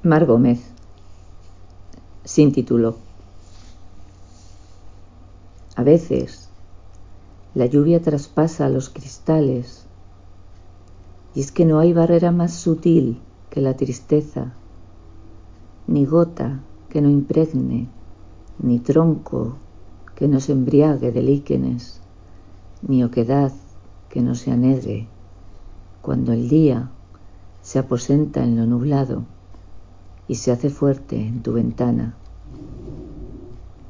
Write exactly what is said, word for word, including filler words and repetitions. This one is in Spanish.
Mar Gómez. Sin título. A veces la lluvia traspasa los cristales, y es que no hay barrera más sutil que la tristeza, ni gota que no impregne, ni tronco que no se embriague de líquenes, ni oquedad que no se anegue cuando el día se aposenta en lo nublado y se hace fuerte en tu ventana.